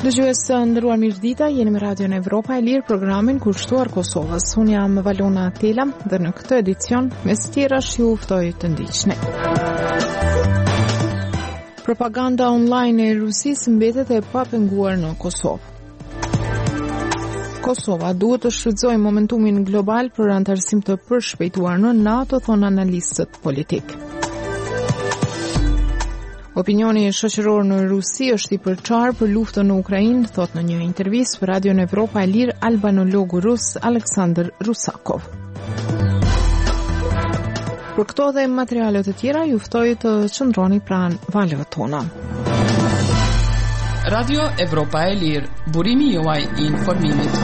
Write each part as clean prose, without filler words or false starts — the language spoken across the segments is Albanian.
Dëgjues të nderuar, mirëdita, jeni me Radion Evropa e Lirë, programin kushtuar Kosovës. Unë jam Valona Tela dhe në këtë edicion, mes tjerash ju ftoj të ndiqni. Propaganda online e Rusisë mbetet e papenguar në Kosovë. Kosova duhet të shfrytëzojë momentumin global për antarësim të përshpejtuar në NATO, thon analistët politik. Opinioni shoqëror në Rusi është i përçarë për luftën në Ukrainë, thot në një intervistë për Radion Evropa e Lirë albanologu rus Aleksandr Rusakov. Për këto dhe materialet e tjera, ju ftoj të qëndroni pranë valëve tona. Radio Evropa e Lirë, burimi juaj i informimit.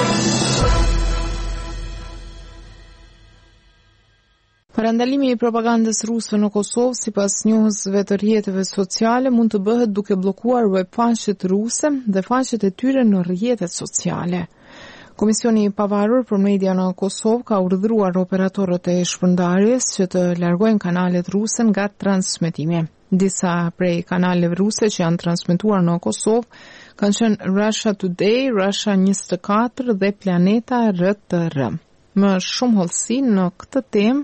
Parandalimi i propagandës ruse në Kosovë, sipas njohësve të rrjeteve sociale, mund të bëhet duke bllokuar webfaqet ruse dhe faqet e tyre në rrjetet sociale. Komisioni i pavarur për media në Kosovë ka urdhëruar operatorët e shpërndarjes që të largojnë kanalet ruse nga transmetimi. Disa prej kanaleve ruse që janë transmetuar në Kosovë kanë qenë Russia Today, Russia 24 dhe Planeta RTR. Më shumë hollësi në këtë temë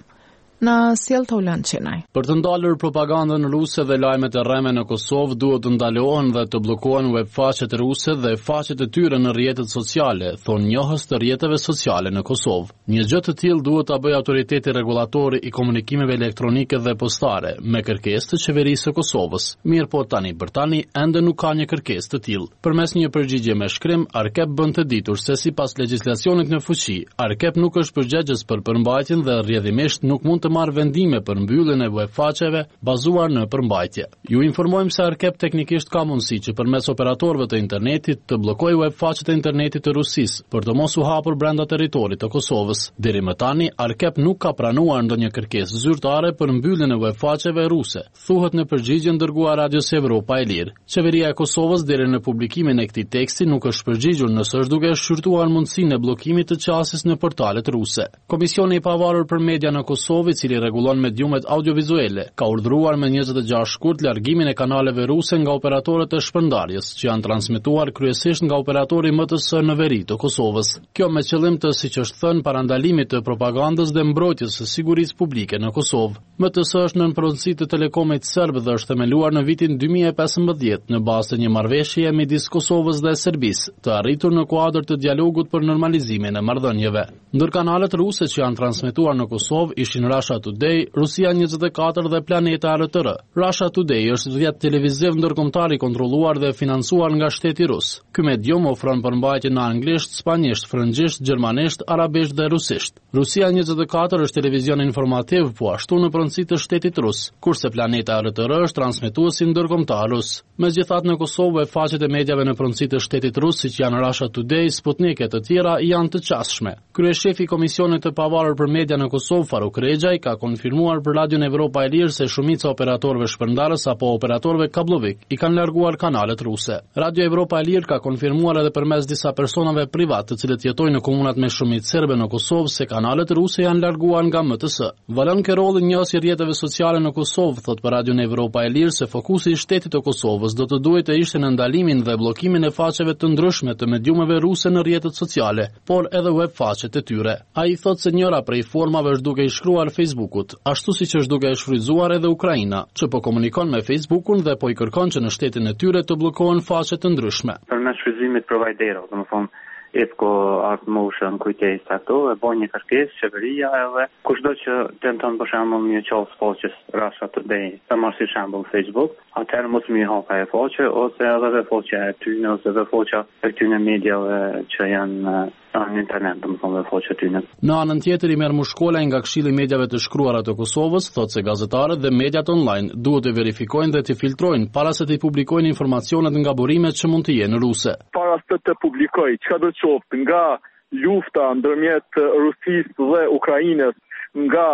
na sjell Taulan Qenaj. Për të ndalur propagandën ruse dhe lajmet e rreme në Kosovë, duhet të ndalohen dhe të bllokohen webfaqet ruse dhe faqet e tyre në rrjetet sociale, thon njohës të rrjeteve sociale në Kosovë. Një gjë të tillë duhet ta bëjë autoriteti rregullatori i komunikimeve elektronike dhe postare, me kërkesë të qeverisë së Kosovës. Mirë po tani për tani ende nuk ka një kërkesë të tillë. Përmes një përgjigje me shkrim, Arkep bën të ditur se sipas legjislacionit në fuqi, Arkep nuk është përgjegjës për përmbajtjen dhe rrjedhimisht nuk mund të marrë vendime për mbylljen e webfaqeve bazuar në përmbajtje. Ju informojmë se Arkep teknikisht ka mundësi që përmes operatorëve të internetit të bllokojë webfaqet e internetit të Rusisë për të mos u hapur brenda territorit të Kosovës. Deri më tani, Arkep nuk ka pranuar ndonjë kërkesë zyrtare për mbylljen e webfaqeve ruse, thuhet në përgjigjen dërguar Radios Evropa e Lirë. Qeveria e Kosovës deri në publikimin e këtij teksti nuk është përgjigjur nëse është duke shqyrtuar mundësinë e bllokimit të qasjes në portalet ruse. Komisioni i pavarur për media në Kosovë, i cili rregullon mediumet audiovizuale, ka urdhëruar me 26 shkurt largimin e kanaleve ruse nga operatorët e shpërndarjes, që janë transmetuar kryesisht nga operatori MTS në veri të Kosovës. Kjo me qëllim të, siç është thënë, parandalimit të propagandës dhe mbrojtjes së sigurisë publike në Kosovë. MTS është nën pronësi të Telekomit serb dhe është themeluar në vitin 2015 në bazë të një marrëveshjeje midis Kosovës dhe Serbisë, të arritur në kuadër të dialogut për normalizimin e marrëdhënieve. Ndër kanalet ruse që janë transmetuar në Kosovë ishin Russia Today, Rusia 24 dhe Planeta RTR. Russia Today është rrjet televiziv ndërkombëtar i kontrolluar dhe financuar nga shteti rus. Ky medium ofron përmbajtje në anglisht, spanjisht, frëngjisht, gjermanisht, arabisht dhe rusisht. Rusia 24 është televizion informativ, po ashtu në pronësi të shtetit rus, kurse Planeta RTR është transmetuesi ndërkombëtar rus. Megjithatë, në Kosovë faqet e mediave në pronësi të shtetit rus, siç janë Russia Today, Sputnik e të tjera, janë të qasshme. Kryeshefi i Komisionit të pavarur për media në Kosovë, Faruk Rexhaj, ka konfirmuar për Radion Evropa e Lirë se shumica operatorëve shpërndarës apo operatorëve kablovik i kanë larguar kanalet ruse. Radio Evropa e Lirë ka konfirmuar edhe përmes disa personave privat, të cilët jetojnë në komunat me shumicë serbe në Kosovë, se kanalet ruse janë larguar nga MTS. Valon Kerolli, njësi i rrjeteve sociale në Kosovë, thot për Radion Evropa e Lirë se fokusi i shtetit të Kosovës do të duhet të ishte në ndalimin dhe bllokimin e faqeve të ndryshme të mediumeve ruse në rrjetet sociale, por edhe webfaqet e tyre. Ai thot se njëra prej formave është duke i shkruar Facebookut, ashtu siç është duke e shfrytzuar edhe Ukraina, që po komunikon me Facebookun dhe po i kërkon që në shtetin e tyre të bllokohen faqe të ndryshme. Përmes shfrytëzimit providerov, domethënë EPCO, ArtMotion, kujtesë ato, e bën një kërkesë qeveria edhe kushdo që tenton për shembull një qoftë faqes Russia Today, të marrë si shembull Facebook, atëherë mos më hapa e faqe ose edhe faqja e tyre ose edhe faqja e këtyre mediave që janë në internet, domethënë faqja e tyre. Në anën tjetër i merr mushkola nga Këshilli i Mediave të Shkruara të Kosovës, thotë se gazetarët dhe mediat online duhet të verifikojnë dhe të filtrojnë para se të publikojnë informacionet nga burimet që mund të jenë ruse. Para se të publikojë çka do të qoftë nga lufta ndërmjet Rusisë dhe Ukrainës, nga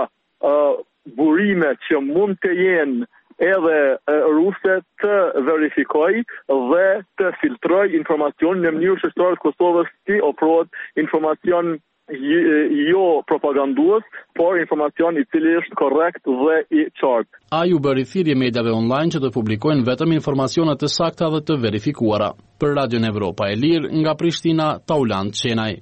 burime që mund të jenë edhe ruse, të verifikoj dhe të filtroj informacion në mënyrë që shtetërorët Kosovës të ofrohet informacion jo propagandues, por informacion I cili është korrekt dhe I qartë. A ju bëri thirrje mediave online që të publikojnë vetëm informacionet të sakta dhe të verifikuara. Për Radion Evropa e Lirë, nga Prishtina, Taulant Qenaj.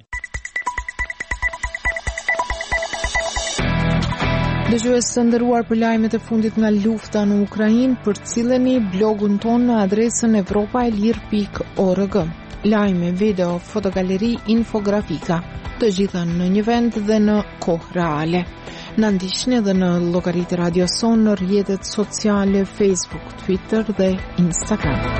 Dëgjues të nderuar, për lajmet e fundit nga lufta në Ukrainë, përcilleni blogun ton në adresën evropaelir.org. Lajme, video, fotogaleri, infografika, të gjitha në një vend dhe në kohë reale. Na ndiqni edhe në llogaritë Radio Son në rrjetet sociale Facebook, Twitter dhe Instagram.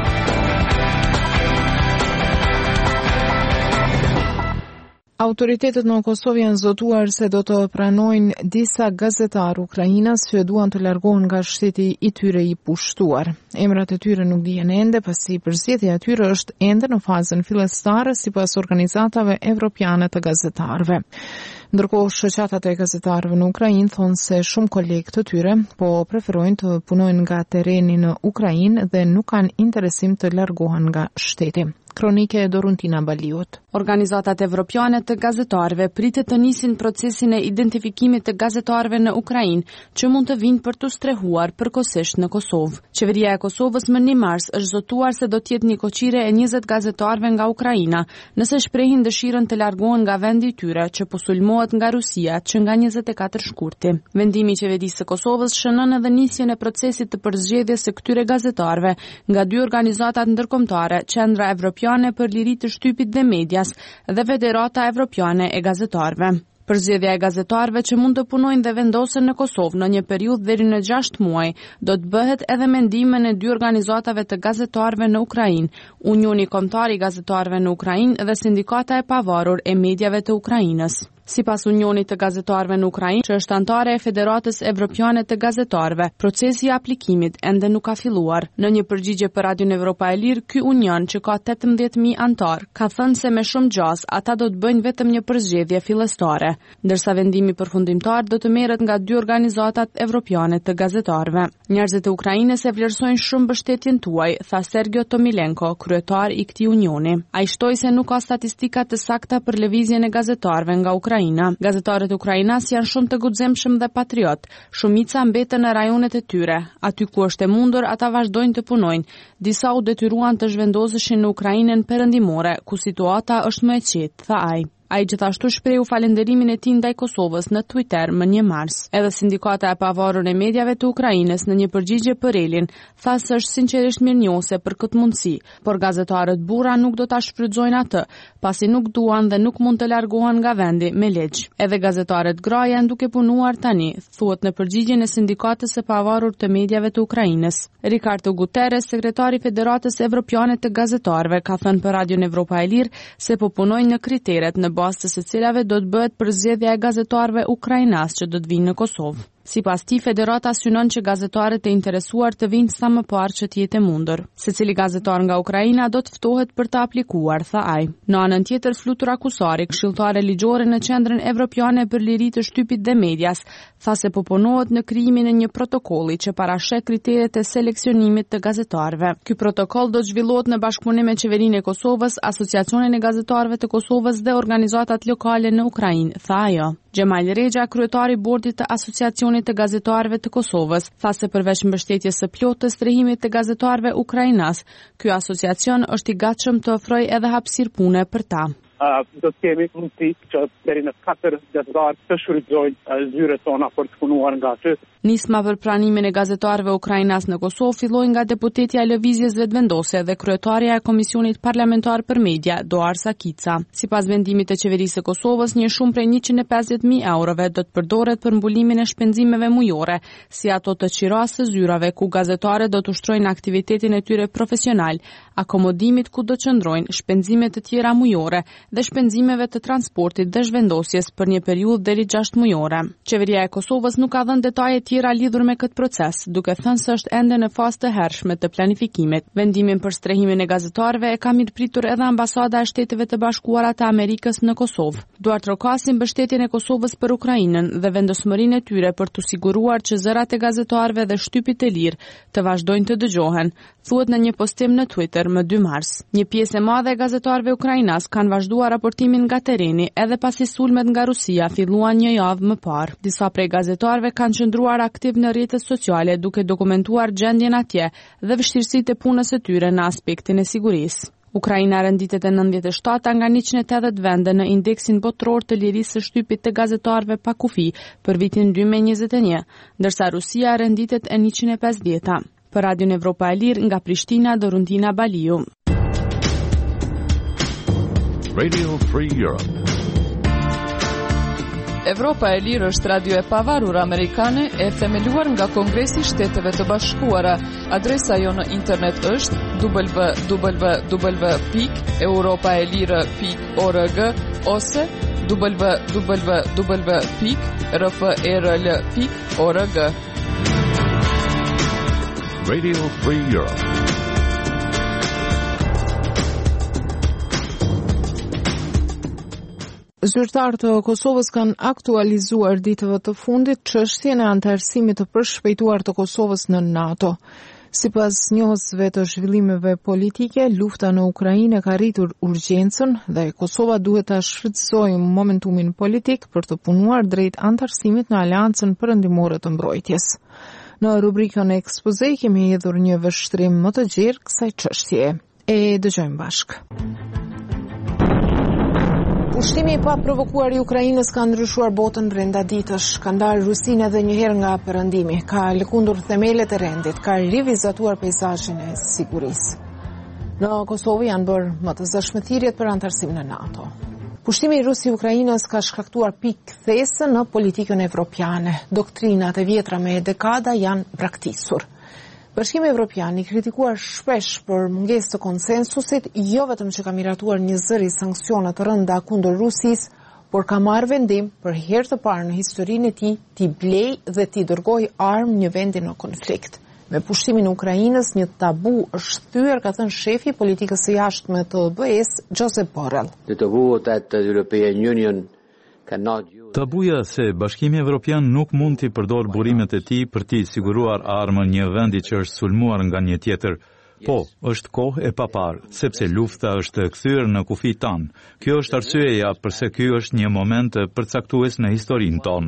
Autoritetet në Kosovë janë zotuar se do të pranojnë disa gazetarë ukrainas që duan të largohen nga shteti I tyre I pushtuar. Emrat e tyre nuk dihen ende, pasi përzgjedhja e tyre është ende në fazën fillestare sipas organizatave evropiane të gazetarëve. Ndërkohë, shoqatat e gazetarëve në Ukrainë thonë se shumë kolegë të tyre po preferojnë të punojnë nga terreni në Ukrainë dhe nuk kanë interesim të largohen nga shteti. Kronike e Doruntina Baliut. Organizatat evropiane të gazetarëve pritet të nisin procesin e identifikimit të gazetarëve në Ukrainë, që mund të vinë për të strehuar përkohësisht në Kosovë. Qeveria e Kosovës më 1 mars është zotuar se do të jetë një koqire e 20 gazetarëve nga Ukraina, nëse shprehin dëshirën të largohen nga vendi I tyre, që po sulmohet nga Rusia, që nga 24 shkurti. Vendimi I qeverisë së Kosovës shënon edhe nisjen e procesit të përzgjedhjes së këtyre gazetarëve nga 2 organizatat ndërkombëtare, Qendra Evropiane për liri të shtypit dhe medias dhe Federata Evropiane e Gazetarëve. Përzgjedhja e gazetarëve që mund të punojnë dhe vendosen në Kosovë në një periudhë deri në 6 muaj do të bëhet edhe me ndihmën e 2 organizatave të gazetarëve në Ukrainë, Unioni Kombëtar I Gazetarëve në Ukrainë dhe Sindikata e Pavarur e Mediave të Ukrainës. Sipas Unionit të Gazetarëve në Ukrainë, që është antare e Federatës Evropiane të Gazetarëve, procesi I aplikimit ende nuk ka filluar. Në një përgjigje për Radion Evropa e Lirë, ky union, që ka 18.000 antar, ka thënë se me shumë gjas ata do të bëjnë vetëm një përzgjedhje fillestare, ndërsa vendimi përfundimtar do të merret nga 2 organizatat evropiane të gazetarëve. Njerëzit e Ukrainës e vlerësojnë shumë mbështetjen tuaj, tha Sergio Tomilenko, kryetar I këtij unioni. Ai shtoi se nuk ka statistika të sakta për lëvizjen e gazetarëve nga Ukraina. Gazetarët ukrainas janë shumë të guximshëm dhe patriot. Shumica mbeten në rajonet e tyre. Aty ku është e mundur, ata vazhdojnë të punojnë. Disa u detyruan të zhvendoseshin në Ukrainën perëndimore, ku situata është më e qetë, tha ai. Ai gjithashtu shprehu falënderimin e tij ndaj Kosovës në Twitter më 1 mars. Edhe Sindikata e Pavarur e Mediave të Ukrainës në një përgjigje për Elin tha se është sinqerisht mirënjohëse për këtë mundësi, por gazetarët burra nuk do ta shfrytëzojnë atë, pasi nuk duan dhe nuk mund të largohen nga vendi me ligj. Edhe gazetarët gra janë duke punuar tani, thuhet në përgjigjen e Sindikatës së Pavarur të Mediave të Ukrainës. Ricardo Guterres, sekretari I Federatës Evropiane të Gazetarëve, ka thënë për Radion Evropa e Lirë se po punojnë në kriteret në bazë të secilave do të bëhet përzgjedhja e gazetarëve ukrainas që do të vinë në Kosovë. Sipas tij, Federata synon që gazetarët e interesuar të vinë sa më parë që të jetë e mundur. Secili gazetar nga Ukraina do të ftohet për të aplikuar, tha ai. Në anën tjetër, Flutur Akusari, këshilltare ligjore në Qendrën Evropiane për liri të shtypit dhe medias, tha se po punohet në krijimin e një protokolli që parasheh kriteret e seleksionimit të gazetarëve. Ky protokoll do të zhvillohet në bashkëpunim me Qeverinë e Kosovës, Asociacionin e Gazetarëve të Kosovës dhe organizatat lokale në Ukrainë, tha ajo. Gjemal Regja, kryetari I bordit të Asociacionit të Gazetarëve të Kosovës, tha se përveç mbështetjes së plotë të strehimit të gazetarëve ukrainas, ky asociacion është I gatshëm të ofrojë edhe hapësirë pune për ta. Do të kemi mundësi që deri në 4 gazetarë të shfrytëzojnë zyret tona për të punuar nga aty. Nisma për pranimin e gazetarëve ukrainas në Kosovë filloi nga deputetja e lëvizjes vetëvendose dhe kryetarja e Komisionit Parlamentar për Media, Doar Sakica. Sipas vendimit të qeverisë së Kosovës, një shumë prej 150.000 eurove do të përdoret për mbulimin e shpenzimeve mujore, si ato të qirasë së zyrave ku gazetarët do të ushtrojnë aktivitetin e tyre profesional, akomodimit ku do qëndrojnë, shpenzime të tjera mujore dhe shpenzimeve të transportit dhe zhvendosjes për një periudhë deri 6 mujore. Qeveria e Kosovës nuk ka dhënë detaje tjera lidhur me këtë proces, duke thënë se është ende në fazë të hershme të planifikimit. Vendimin për strehimin e gazetarëve e ka mirëpritur edhe Ambasada e Shteteve të Bashkuara të Amerikës në Kosovë. Duart trokasin mbështetjen e Kosovës për Ukrainën dhe vendosmërinë e tyre për të siguruar që zërat e gazetarëve dhe shtypit të lirë të vazhdojnë të dëgjohen, thuhet në një postim në Twitter më 2 mars. Një pjesë e madhe e gazetarëve ukrainas kanë vazhduar komentuar raportimin nga tereni edhe pasi sulmet nga Rusia filluan një javë më parë. Disa prej gazetarëve kanë qëndruar aktiv në rrjetet sociale duke dokumentuar gjendjen atje dhe vështirësitë e punës së tyre në aspektin e sigurisë. Ukraina renditet e 97 nga 180 vende në indeksin botror të lirisë së shtypit të gazetarëve pa kufi për vitin 2021, ndërsa Rusia renditet e 150. Për Radion Evropa e Lirë nga Prishtina, Dorundina Baliu. Radio Free Europe. Evropa e Lirë është radio e pavarur amerikane e themeluar nga Kongresi i Shteteve të Bashkuara. Adresa jo në internet është www.europaelire.org ose www.rfrl.org. Radio Free Europe. Zyrtarët të Kosovës kanë aktualizuar ditëve të fundit çështjen e anëtarësimit të përshpejtuar të Kosovës në NATO. Sipas njohësve të zhvillimeve politike, lufta në Ukrainë ka rritur urgjencën dhe Kosova duhet ta shfrytëzojë momentumin politik për të punuar drejt anëtarësimit në Aleancën Perëndimore të Mbrojtjes. Në rubrikën e ekspoze kemi hedhur një vështrim më të gjerë kësaj çështjeje. E dëgjojmë bashkë. Ushtimi i paprovokuar i Ukrainës ka ndryshuar botën brenda ditësh, ka ndarë Rusinë edhe një herë nga perëndimi, ka lëkundur themelet e rendit, ka rivizatuar peizazhin e sigurisë. Në Kosovë janë bërë më të zëshme thirrjet për anëtarësim në NATO. Pushtimi i Rusë i Ukrainës ka shkaktuar pikëthesë në politikën evropiane. Doktrinat e vjetra me dekada janë braktisur. Bashkimi Evropian i kritikuar shpesh për mungesë të konsensusit, jo vetëm që ka miratuar një zëri sanksione të rënda kundër Rusisë, por ka marrë vendim për herë të parë në historinë e tij t'i blej dhe t'i dërgojë armë një vendi në konflikt. Me pushtimin e Ukrainës, një tabu është thyer, ka thënë shefi i politikës së jashtme të BE-s, Josep Borrell. Tabuja se Bashkimi Evropian nuk mund t'i përdor burimet e tij për t'i siguruar armën një vendi që është sulmuar nga një tjetër. Po, është kohë e paparë, sepse lufta është kthyer në kufi tanë. Kjo është arsyeja pse ky është një moment përcaktues në historinë tonë.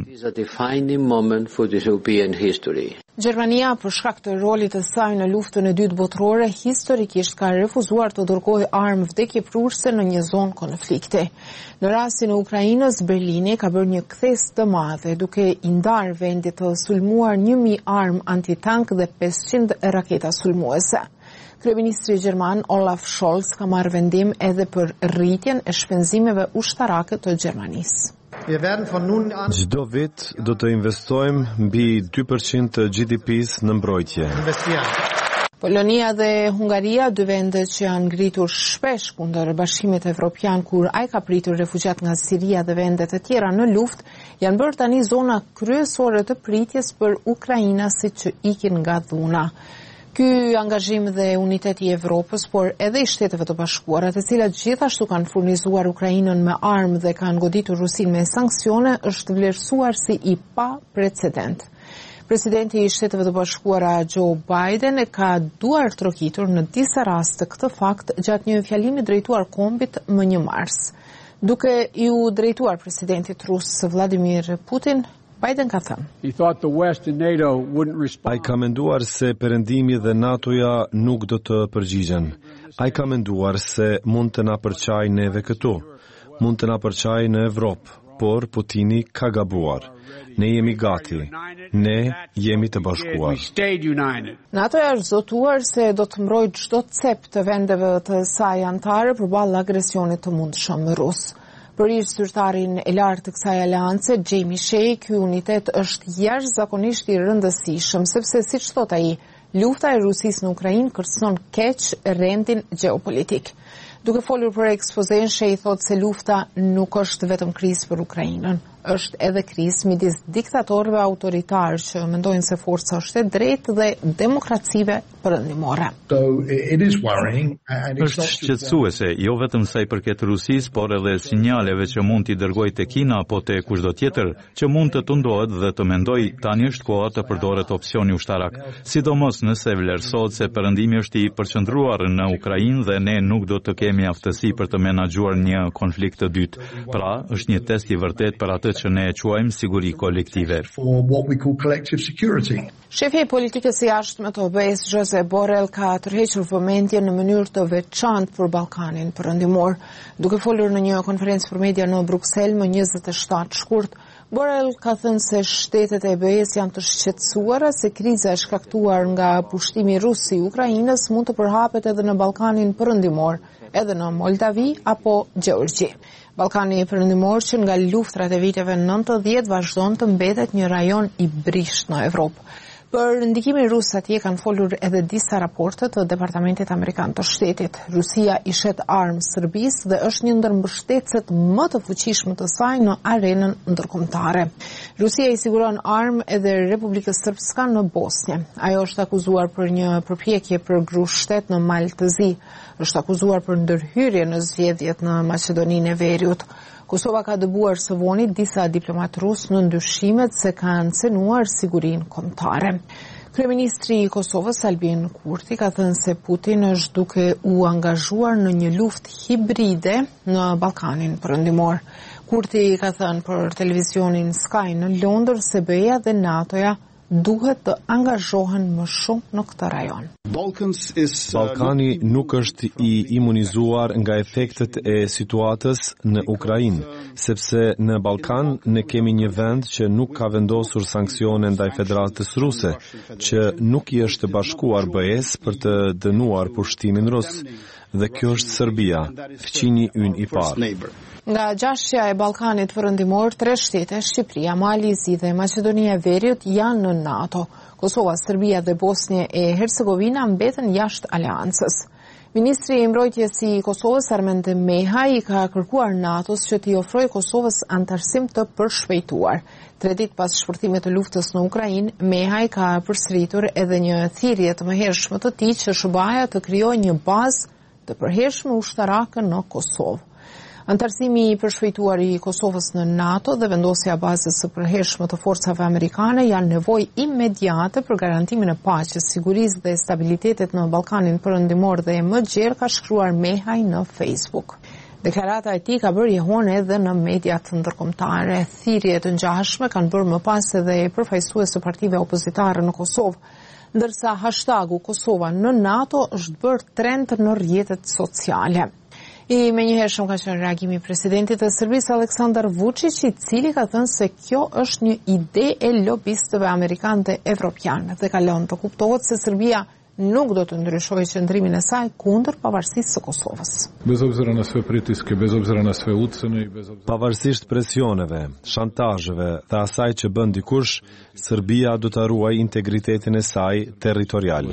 Gjermania, për shkak të rolit të saj në luftën e dytë botërore, historikisht ka refuzuar të dërgojë armë vdekjeprurëse në një zonë konflikti. Në rastin e Ukrainës, Berlini ka bërë një kthes të madhe, duke i ndarë vendit të sulmuar 1000 armë antitank dhe 500 raketa sulmuese. Kryeministri gjerman Olaf Scholz ka marrë vendim edhe për rritjen e shpenzimeve ushtarake të Gjermanisë. Çdo vit do të investojmë mbi 2% të GDP-s në mbrojtje. Polonia dhe Hungaria, dy vende që janë ngritur shpesh kundër Bashkimit Evropian kur ai ka pritur refugjat nga Siria dhe vende të tjera në luftë, janë bërë tani zona kryesore të pritjes për ukrainasit që ikin nga dhuna. Ky angazhim dhe uniteti i Evropës, por edhe i Shteteve të Bashkuara, të cilat gjithashtu kanë furnizuar Ukrainën me armë dhe kanë goditur Rusinë me sanksione, është vlerësuar si i pa precedent. Presidenti i Shteteve të Bashkuara Joe Biden e ka duar trokitur në disa raste këtë fakt gjatë një fjalimi drejtuar kombit më 1 mars. Duke ju drejtuar presidentit rus Vladimir Putin, Biden ka thënë. Ai ka menduar se Perëndimi dhe NATO-ja nuk do të përgjigjen. Ai ka menduar se mund të na përçajë neve këtu, mund të na përçajë në Evropë, por Putini ka gabuar. Ne jemi gati, ne jemi të bashkuar. NATO-ja është zotuar se do të mbrojë çdo cep të vendeve të saj anëtare përballë agresionit të mundshëm rus. Për ish zyrtarin e lartë të kësaj aleance, Jamie Shea, ky unitet është jashtëzakonisht i rëndësishëm, sepse siç thot ai, lufta e Rusisë në Ukrainë kërcënon keq rendin gjeopolitik. Duke folur për ekspozen, Shea thot se lufta nuk është vetëm krizë për Ukrainën, është edhe krizë midis diktatorëve autoritarë që mendojnë se forca është e drejtë dhe demokracive perëndimore. Është shqetësuese, jo vetëm sa i përket Rusisë, por edhe sinjaleve që mund t'i dërgojë te Kina apo te kushdo tjetër që mund të tundohet dhe të mendoj tani është koha të përdoret opsioni ushtarak, sidomos nëse vlerësohet se perëndimi është i përqendruar në Ukrainë dhe ne nuk do të kemi aftësi për të menaxhuar një konflikt të dytë. Pra, është një test i vërtet për atë që ne e quajmë siguri kolektive. Shefi i politikës së jashtme të OBE-s, Josep Borrell, ka tërhequr vëmendjen në mënyrë të veçantë për Ballkanin perëndimor. Duke folur në një konferencë për media në Bruksel më 27 shkurt, Borrell ka thënë se shtetet e BE-s janë të shqetësuara se kriza e shkaktuar nga pushtimi rus i Ukrainës mund të përhapet edhe në Ballkanin perëndimor, edhe në Moldavi apo Gjeorgji. Ballkani perëndimor që nga luftrat e viteve 90 vazhdon të mbetet një rajon i brisht në Evropë. Për ndikimin rus atje kanë folur edhe disa raporte të Departamentit Amerikan të Shtetit. Rusia i shet armë Serbisë dhe është një ndër mbështetësit më të fuqishëm të saj në arenën ndërkombëtare. Rusia i siguron armë edhe Republikës Srpska në Bosnjë. Ajo është akuzuar për një përpjekje për grushtet në Maltëzi. Është akuzuar për ndërhyrje në zgjedhjet në Maqedoninë e Veriut. Kosova ka dëbuar së voni disa diplomat rus në ndyshimet se kanë cenuar sigurinë kombëtare. Kryeministri i Kosovës Albin Kurti ka thënë se Putin është duke u angazhuar në një luftë hibride në Ballkanin perëndimor. Kurti ka thënë për televizionin Sky në Londër se BE-ja dhe NATO-ja duhet të angazhohen më shumë në këtë rajon. Ballkani nuk është i imunizuar nga efektet e situatës në Ukrainë, sepse në Ballkan ne kemi një vend që nuk ka vendosur sanksione ndaj Federatës Ruse, që nuk i është bashkuar BE-s për të dënuar pushtimin rus. Dhe kjo është Serbia, fëmijë ynë i parë. Nga gjashja e Ballkanit perëndimor, 3 shtete, Shqipëria, Malizi dhe Maqedonia e Veriut janë në NATO. Kosova, Serbia dhe Bosnjë e Hercegovina mbeten jashtë aleancës. Ministri i mbrojtjes i Kosovës Armend Mehaj ka kërkuar NATO-s që t'i ofrojë Kosovës antarësim të përshpejtuar. 3 ditë pas shpërthimit të luftës në Ukrainë, Mehaj ka përsëritur edhe një thirrje të mëhershme të tij që SBA-ja të krijojë një bazë të përhershme ushtarake në Kosovë. Antarësimi i përshpejtuar i Kosovës në NATO dhe vendosja bazës së përhershme të forcave amerikane janë nevojë imediate për garantimin e paqes, sigurisë dhe stabilitetit në Ballkanin perëndimor dhe më gjerë, ka shkruar Mehaj në Facebook. Deklarata e tij ka bërë jehon edhe në mediat ndërkombëtare. Thirrje të ngjashme kanë bërë më pas edhe përfaqësues të partive opozitare në Kosovë, ndërsa hashtagu Kosova në NATO është bërë trend në rrjetet sociale. I menjëhershëm ka qenë reagimi i presidentit të Serbisë Aleksandar Vučić, i cili ka thënë se kjo është një ide e lobistëve amerikanë dhe evropianë dhe ka lënë të kuptohet se Serbia nuk do të ndryshojë qëndrimin e saj kundër pavarësisë së Kosovës. Pavarësisht presioneve, shantazheve dhe asaj që bën dikush, Serbia do të ruajë integritetin e saj territorial.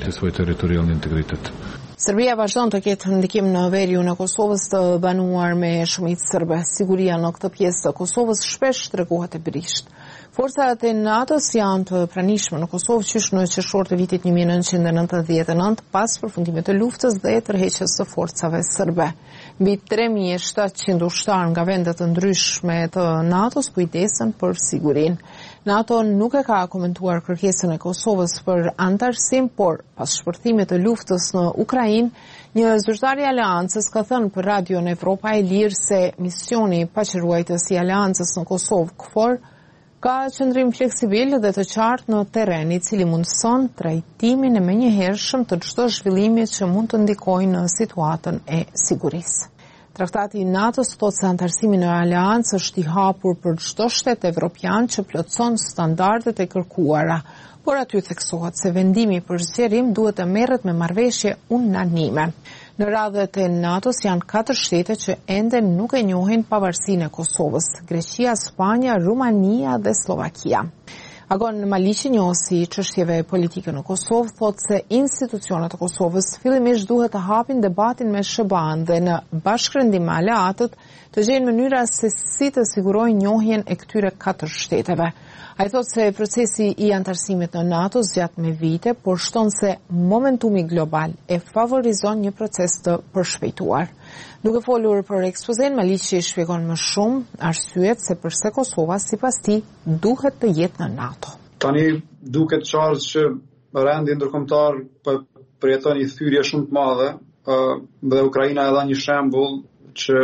Serbia vazhdon të ketë ndikim në veriun e Kosovës të banuar me shumicë serbe. Siguria në këtë pjesë të Kosovës shpesh tregohet e brisht. Forcat e NATO-s janë të pranishme në Kosovë qysh në qershor të vitit 1999 pas përfundimit të luftës dhe tërheqjes së forcave serbe. Mbi 3700 ushtarë nga vende të ndryshme të NATO-s kujdesen për sigurinë. NATO nuk e ka komentuar kërkesën e Kosovës për antarësim, por pas shpërthimit të luftës në Ukrainë, një zyrtar i aleancës ka thënë për Radion Evropa e Lirë se misioni paqëruajtës i aleancës në Kosovë, KFOR, ka qëndrim fleksibil dhe të qartë në terren, i cili mundëson trajtimin e menjëhershëm të çdo zhvillimi që mund të ndikojë në situatën e sigurisë. Traktati i NATO-s thotë se antarësimi në aleancë është i hapur për çdo shtet evropian që plotëson standardet e kërkuara, por aty theksohet se vendimi për zgjerim duhet të merret me marrëveshje unanime. Në radhët e NATO-s janë 4 shtete që ende nuk e njohin pavarësinë e Kosovës: Greqia, Spanja, Rumania dhe Slovakia. Agon Maliqi, njohësi çështjeve politike në Kosovë, thotë se institucionet e Kosovës fillimisht duhet të hapin debatin me SHBA-n dhe në bashkërendim me aleatët të gjejnë mënyra se si të sigurojnë njohjen e këtyre 4 shteteve. Ai thotë se procesi i antarësimit në NATO zgjat me vite, por shton se momentumi global e favorizon një proces të përshpejtuar. Duke folur për ekspozen, Maliqi shpjegon më shumë arsyet se pse Kosova sipas tij duhet të jetë në NATO. Tani duket qartë që rendi ndërkombëtar përjeton një thyrje shumë të madhe dhe Ukraina e dha një shembull që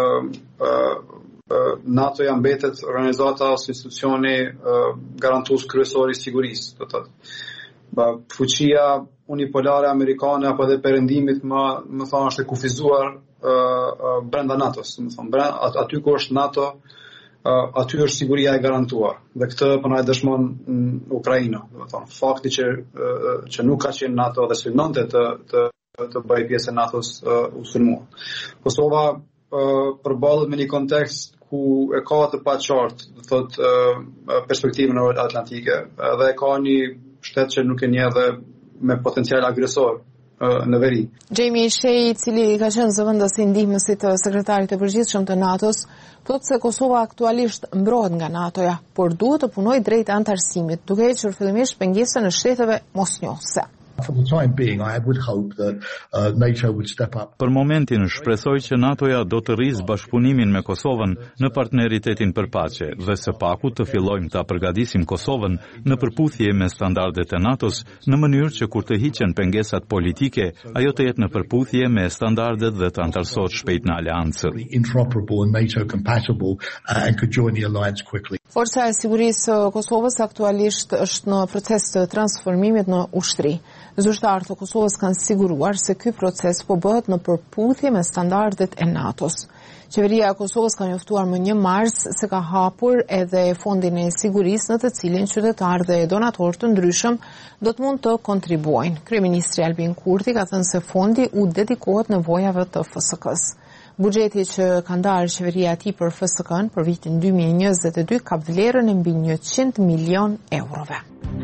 NATO-ja mbetet organizata ose institucioni garantues kryesor i sigurisë, do të thotë. Fuqia unipolare amerikane apo edhe perëndimit më thonë është e kufizuar brenda NATO-s, do të thonë, aty ku është NATO, aty është siguria e garantuar. Dhe këtë po na e dëshmon Ukraina, do të thonë. Fakti që nuk ka qenë NATO dhe synonte të bëjë pjesë e NATO-s u sulmua. Kosova përballet me një kontekst ku e ka të paqartë, do thotë, perspektivën atlantike dhe e ka një shtet që nuk e njeh dhe me potencial agresor në veri. Jamie Shea, i cili ka qenë zëvendës i ndihmësit të sekretarit të përgjithshëm të NATO-s, thotë se Kosova aktualisht mbrohet nga NATO-ja, por duhet të punojë drejt antarësimit, duke hequr fillimisht pengesën e shteteve mosnjohëse. For the time being, I would hope that NATO would step up. Për momentin shpresoj që NATO-ja do të rrisë bashkëpunimin me Kosovën në partneritetin për paqe dhe së paku të fillojmë ta përgatisim Kosovën në përputhje me standardet e NATO-s në mënyrë që kur të hiqen pengesat politike, ajo të jetë në përputhje me standardet dhe të antarësohet shpejt në aleancë. Interoperable and NATO compatible and could join the alliance quickly. Forca e sigurisë së Kosovës aktualisht është në proces të transformimit në ushtri. Zyrtarët e Kosovës kanë siguruar se ky proces po bëhet në përputhje me standardet e NATO-s. Qeveria e Kosovës ka njoftuar më 1 mars se ka hapur edhe fondin e sigurisë në të cilin qytetarë dhe donatorë të ndryshëm do të mund të kontribuojnë. Kryeministri Albin Kurti ka thënë se fondi u dedikohet nevojave të FSK-s. Buxheti që ka ndarë qeveria e tij për FSK-n për vitin 2022 ka vlerën e mbi 100 milion eurove.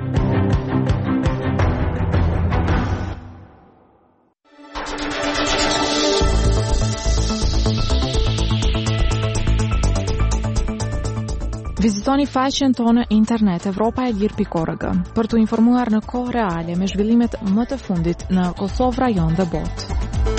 Vizitoni faqen tonë internet evropaelir.org për të informuar në kohë reale me zhvillimet më të fundit në Kosovë, rajon dhe botë.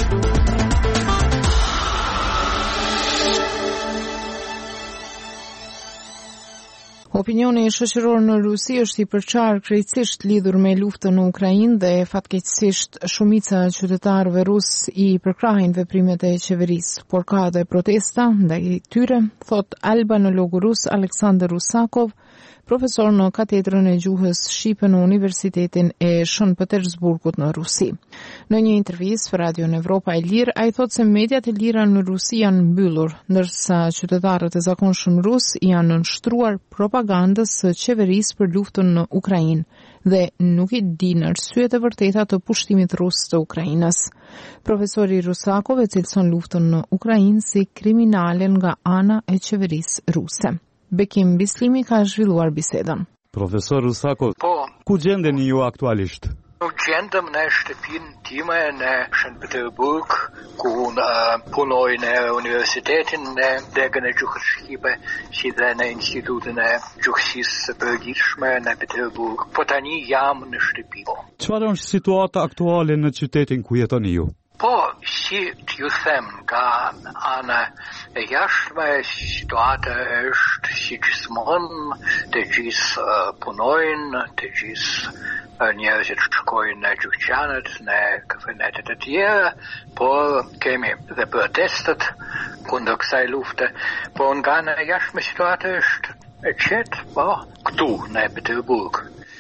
Opinioni shoqëror në Rusi është i përçarë krejtësisht lidhur me luftën në Ukrainë dhe fatkeqësisht shumica e qytetarëve rus i përkrahin veprimet e qeverisë, por ka edhe protesta ndaj tyre, thot albanologu rus Aleksandr Rusakov, profesor në katedrën e gjuhës shqipe në Universitetin e Shën Petersburgut në Rusi. Në një intervistë për Radio Evropa e Lirë, ai thotë se mediat e lira në Rusi janë mbyllur, ndërsa qytetarët e zakonshëm rus janë nënshtruar propagandës së qeverisë për luftën në Ukrainë dhe nuk i dinë arsyet e vërteta të pushtimit rus të Ukrainës. Profesori Rusakov e cilëson luftën në Ukrainë si kriminale nga ana e qeverisë ruse. Bekim Bislimi ka zhvilluar bisedën. Profesor Rusakov, ku gjendeni ju aktualisht? Nuk gjendem në shtëpinë time në Shën Petersburg, ku punoj në Universitetin në degën e gjuhës shqipe, si dhe në Institutin e gjuhësisë së përgjithshme në Petersburg. Po tani jam në shtëpi. Çfarë është situata aktuale në qytetin ku jetoni ju? Po, si t'ju them, nga ana e jashtme, situata është si gjithmonë, të gjithë punojnë, të gjithë njerëzit shkojnë në gjyqanet, në kafenetet e tjera, por kemi dhe protestet kundër kësaj lufte, por nga ana e jashtme situata është e qetë, po, këtu në Petersburg.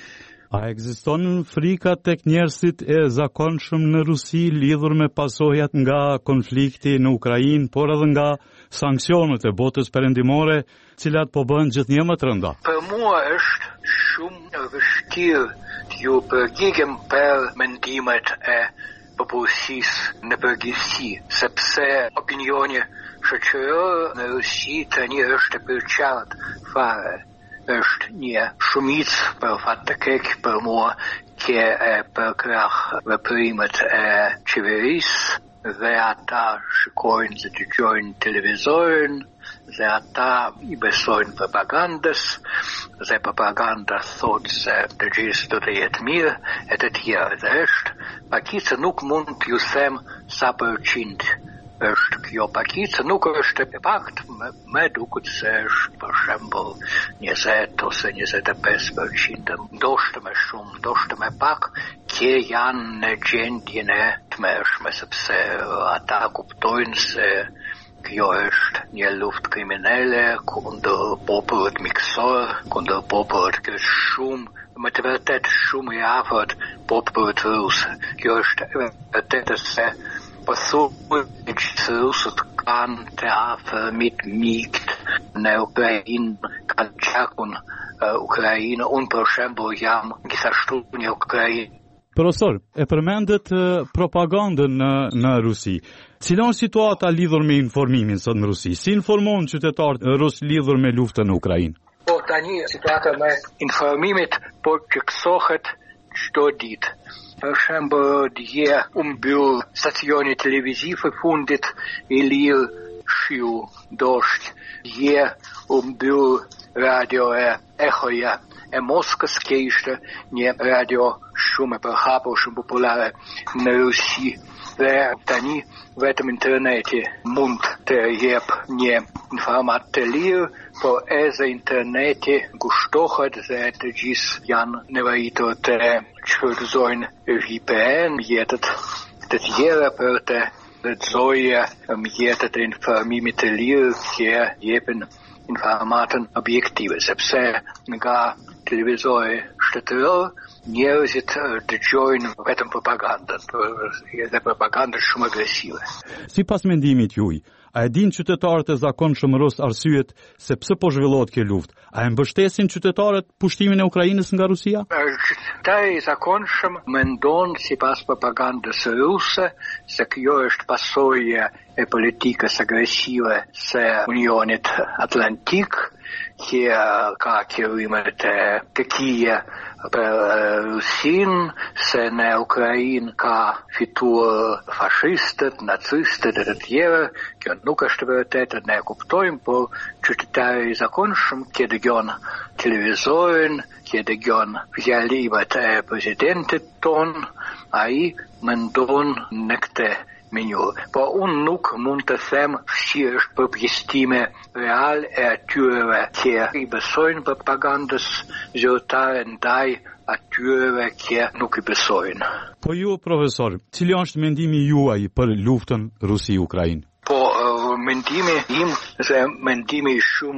A ekziston frika tek njerëzit e zakonshëm në Rusi lidhur me pasojat nga konflikti në Ukrainë, por edhe nga sanksionet e botës perëndimore, cilat po bëhen gjithnjë më të rënda? Për mua është shumë vështirë t'ju përgjigjem për mendimet e popullsisë në përgjithësi, sepse opinioni shoqëror në Rusi tani është e përqartë fare. është një shumicë për fatë të keq për mua që e përkrah veprimet e qeverisë dhe ata shikojnë dhe dëgjojnë televizorin dhe ata I besojnë propagandës dhe propaganda thotë se të gjithë do të jetë mirë e të tjerë dhe është pakicë nuk mund t'ju them sa përqind është kjo pakicë nuk është e pakt me duket se është për shembull 20 ose 25% ndoshta më shumë ndoshta më pak që janë në gjendjen e tmerrshme sepse ata kuptojnë se kjo është një luftë kriminale kundër popullit miksor, kundër popullit që është shumë me të vërtet shumë I afërt popullit rus. Kjo është vërtet se përsëri që rusët kanë të afërmit mikt në Ukrainë, kanë qakun Ukrainë, unë për shembull jam gjithashtu një Ukrainë. Profesor, e përmendet propagandën në Rusi. Cila është situata lidhur me informimin sot në Rusi? Si informon qytetarët rusë lidhur me luftën në Ukrainë? Po tani situata me informimit po qëksohet çdo ditë. Për shembull, dje u mbyll stacioni televiziv I fundit I lirë shiu dosht. Dje u mbyll radio e Echoja e Moskës që ishte një radio shumë e përhapur, shumë populare në Rusi dhe tani vetëm interneti mund të jep një informat të lirë, por edhe interneti ngushtohet dhe të gjithë janë nevojitur të shfrytëzojnë VPN, mjetet të tjera për të lexojë mjetet e informimit të lirë që jepin informatën objektive, sepse nga televizori shtetëror njerëzit dëgjojnë vetëm propagandën, dhe propagandën shumë agresive. Sipas mendimit juaj, a e din qytetarët e zakonshëm rus arsyet se pse po zhvillohet kjo luftë? A e mbështesin qytetarët pushtimin e Ukrainës nga Rusia? Qytetarët e zakonshëm mendon sipas propagandës ruse se kjo është pasojë e politikës agresive së Unionit Atlantik, që ka qëllimet të këqija për Rusinë, se në Ukrainë ka fituar fashistët, nacistët e të tjerë, kjo nuk është vërtet, ne e kuptojmë, por qytetarët e zakonshëm që dëgjon televizorin, që dëgjon fjalimet e presidentit ton, ai mendon në këtë mënyrë. Po unë nuk mund të them si është përpjestime real e atyre që I besojnë propagandës zyrtare ndaj atyre që nuk I besojnë. Po ju, profesor, cili është mendimi juaj për luftën Rusi-Ukrainë? Po mendimi im dhe mendimi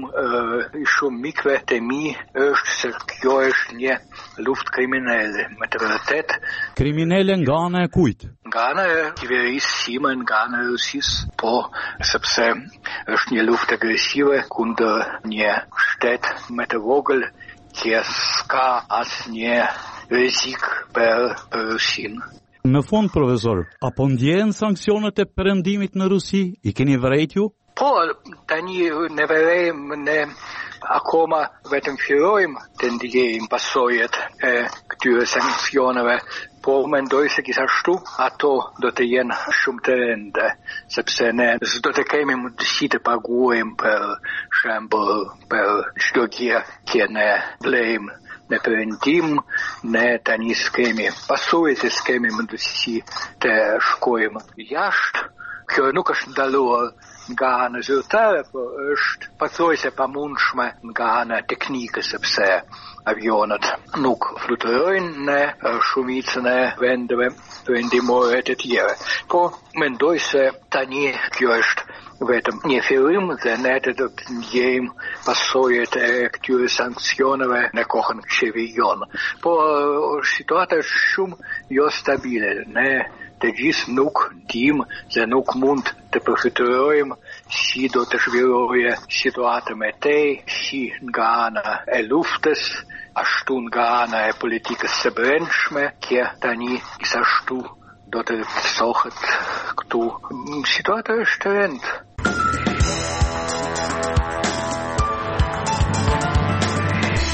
shumë mikve të mi është se kjo është një luftë kriminale, me të vërtet. Kriminale nga ana e kujt? Nga ana e qeverisë sime, nga ana e Rusisë, po sepse është një luftë agresive kundër një shtet me të vogël që s'ka asnjë rrezik për Rusinë. Në fund, profesor, apo ndjehen sanksionet e perëndimit në Rusi? I keni vërejt ju? Po, tani ne vërejmë, ne akoma vetëm fillojmë të ndjejmë pasojat e këtyre sanksioneve, po mendoj se gjithashtu ato do të jenë shumë të rënda, sepse ne do të kemi mundësi të paguajmë për shembull për çdo gjë që ne blejmë në perëndim, ne tani s'kemi pasojat e s'kemi mundësi të shkojmë jashtë. Kjo nuk është ndaluar nga ana zyrtare, por është pasojse pamundshme nga ana teknike, sepse avionët nuk fluturojnë në shumicën e vendeve perëndimore të tjera. Po mendoj se tani kjo është vetëm një fillim dhe ne do të ndjejmë pasojat e këtyre sanksioneve në kohën që vijon. Po situata është shumë jo stabile. Ne të gjithë nuk dim dhe nuk mund të përfitojmë si do të zhvilloje situata me tej, si nga ana e luftës, ashtu nga ana e politikës së brendshme, që tani gjithashtu do të sohet këtu. Situata është e rëndë.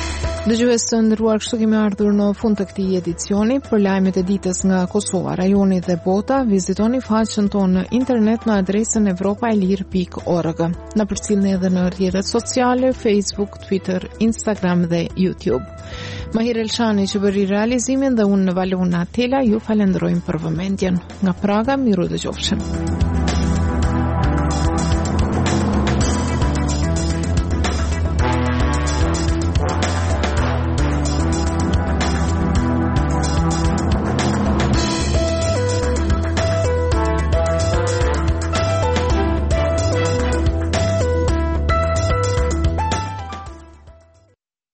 Dëgjues të nderuar, kështu kemi ardhur në fund të këtij edicioni. Për lajmet e ditës nga Kosova, rajoni dhe bota, vizitoni faqen tonë në internet në adresën evropaelir.org. Na përcjellni edhe në rrjetet sociale, Facebook, Twitter, Instagram dhe YouTube. Mahir Elshani që bëri realizimin dhe unë në Valona Tela ju falenderojmë për vëmendjen. Nga Praga, miru dëgjofshim.